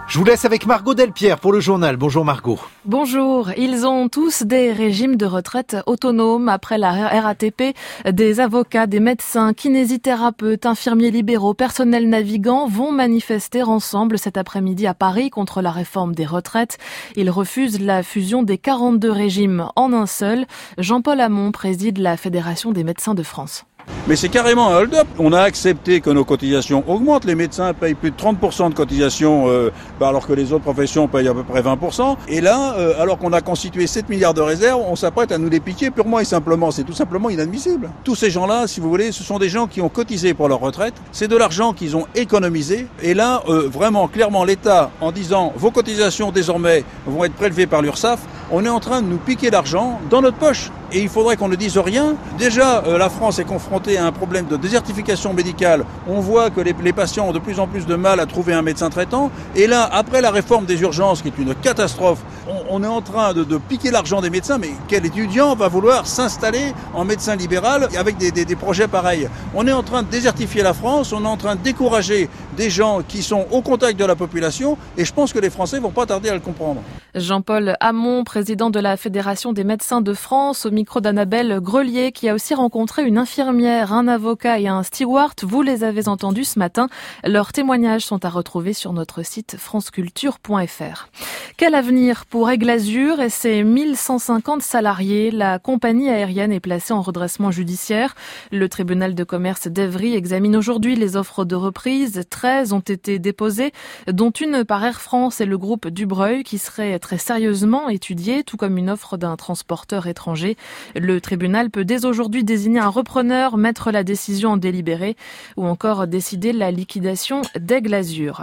Je vous laisse avec Margot Delpierre pour le journal. Bonjour Margot. Bonjour. Ils ont tous des régimes de retraite autonomes après la RATP. Des avocats, des médecins, kinésithérapeutes, infirmiers libéraux, personnels navigants vont manifester ensemble cet après-midi à Paris contre la réforme des retraites. Ils refusent la fusion des 42 régimes en un seul. Jean-Paul Hamon préside la Fédération des médecins de France. Mais c'est carrément un hold-up. On a accepté que nos cotisations augmentent. Les médecins payent plus de 30% de cotisations, alors que les autres professions payent à peu près 20%. Et là, alors qu'on a constitué 7 milliards de réserves, on s'apprête à nous les piquer purement et simplement. C'est tout simplement inadmissible. Tous ces gens-là, si vous voulez, ce sont des gens qui ont cotisé pour leur retraite. C'est de l'argent qu'ils ont économisé. Et là, vraiment, clairement, l'État, en disant vos cotisations désormais vont être prélevées par l'URSSAF, on est en train de nous piquer l'argent dans notre poche. Et il faudrait qu'on ne dise rien. Déjà, la France est confrontée à un problème de désertification médicale. On voit que les patients ont de plus en plus de mal à trouver un médecin traitant. Et là, après la réforme des urgences, qui est une catastrophe, on est en train de piquer l'argent des médecins. Mais quel étudiant va vouloir s'installer en médecin libéral avec des projets pareils? On est en train de désertifier la France. On est en train de décourager des gens qui sont au contact de la population. Et je pense que les Français vont pas tarder à le comprendre. Jean-Paul Hamon, président de la Fédération des médecins de France, au micro d'Annabelle Grelier, qui a aussi rencontré une infirmière, un avocat et un steward. Vous les avez entendus ce matin. Leurs témoignages sont à retrouver sur notre site franceculture.fr. Quel avenir pour Aigle Azur et ses 1150 salariés? La compagnie aérienne est placée en redressement judiciaire. Le tribunal de commerce d'Evry examine aujourd'hui les offres de reprise. 13 ont été déposées, dont une par Air France et le groupe Dubreuil, qui serait très sérieusement étudiée, tout comme une offre d'un transporteur étranger. Le tribunal peut dès aujourd'hui désigner un repreneur, mettre la décision en délibéré ou encore décider la liquidation d'Aigle Azur.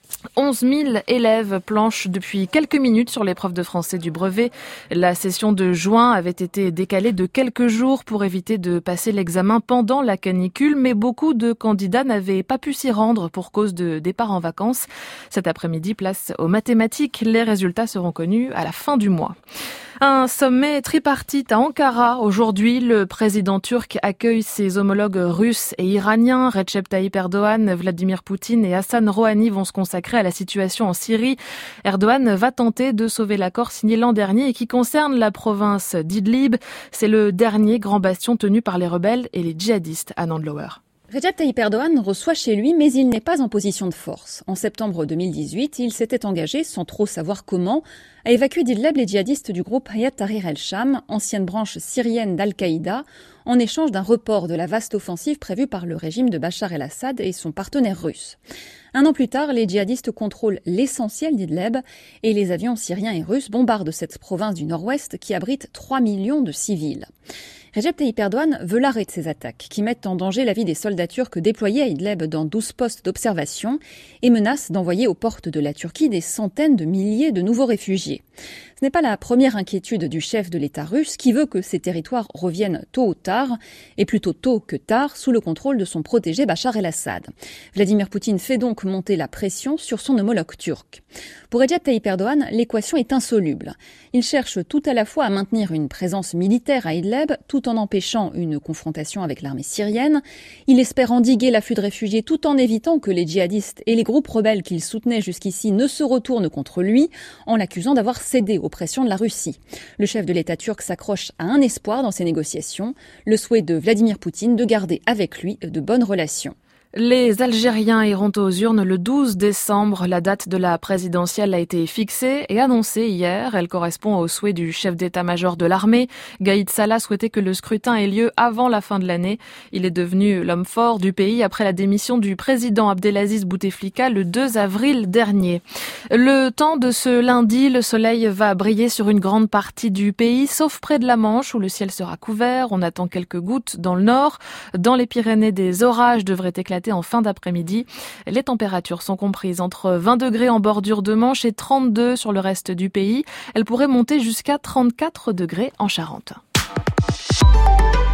11 000 élèves planchent depuis quelques minutes sur l'épreuve de français du brevet. La session de juin avait été décalée de quelques jours pour éviter de passer l'examen pendant la canicule, mais beaucoup de candidats n'avaient pas pu s'y rendre pour cause de départ en vacances. Cet après-midi, place aux mathématiques. Les résultats seront connus à la fin du mois. Un sommet tripartite à Ankara. Aujourd'hui, le président turc accueille ses homologues russes et iraniens. Recep Tayyip Erdogan, Vladimir Poutine et Hassan Rouhani vont se consacrer à la situation en Syrie. Erdogan va tenter de sauver l'accord signé l'an dernier et qui concerne la province d'Idlib. C'est le dernier grand bastion tenu par les rebelles et les djihadistes à Nandlower. Recep Tayyip Erdogan reçoit chez lui, mais il n'est pas en position de force. En septembre 2018, il s'était engagé, sans trop savoir comment, à évacuer d'Idlib les djihadistes du groupe Hayat Tahrir el-Sham, ancienne branche syrienne d'Al-Qaïda, en échange d'un report de la vaste offensive prévue par le régime de Bachar el-Assad et son partenaire russe. Un an plus tard, les djihadistes contrôlent l'essentiel d'Idlib et les avions syriens et russes bombardent cette province du nord-ouest qui abrite 3 millions de civils. Recep Tayyip Erdogan veut l'arrêt de ces attaques qui mettent en danger la vie des soldats turcs déployés à Idlib dans 12 postes d'observation et menacent d'envoyer aux portes de la Turquie des centaines de milliers de nouveaux réfugiés. Ce n'est pas la première inquiétude du chef de l'État russe qui veut que ces territoires reviennent tôt ou tard, et plutôt tôt que tard, sous le contrôle de son protégé Bachar el-Assad. Vladimir Poutine fait donc monter la pression sur son homologue turc. Pour Recep Tayyip Erdogan, l'équation est insoluble. Il cherche tout à la fois à maintenir une présence militaire à Idlib, tout en empêchant une confrontation avec l'armée syrienne. Il espère endiguer l'afflux de réfugiés tout en évitant que les djihadistes et les groupes rebelles qu'il soutenait jusqu'ici ne se retournent contre lui, en l'accusant d'avoir cédé aux pressions de la Russie. Le chef de l'État turc s'accroche à un espoir dans ces négociations, le souhait de Vladimir Poutine de garder avec lui de bonnes relations. Les Algériens iront aux urnes le 12 décembre. La date de la présidentielle a été fixée et annoncée hier. Elle correspond au souhait du chef d'état-major de l'armée. Gaïd Salah souhaitait que le scrutin ait lieu avant la fin de l'année. Il est devenu l'homme fort du pays après la démission du président Abdelaziz Bouteflika le 2 avril dernier. Le temps de ce lundi, le soleil va briller sur une grande partie du pays, sauf près de la Manche où le ciel sera couvert. On attend quelques gouttes dans le nord. Dans les Pyrénées, des orages devraient éclater en fin d'après-midi. Les températures sont comprises entre 20 degrés en bordure de Manche et 32 sur le reste du pays. Elles pourraient monter jusqu'à 34 degrés en Charente.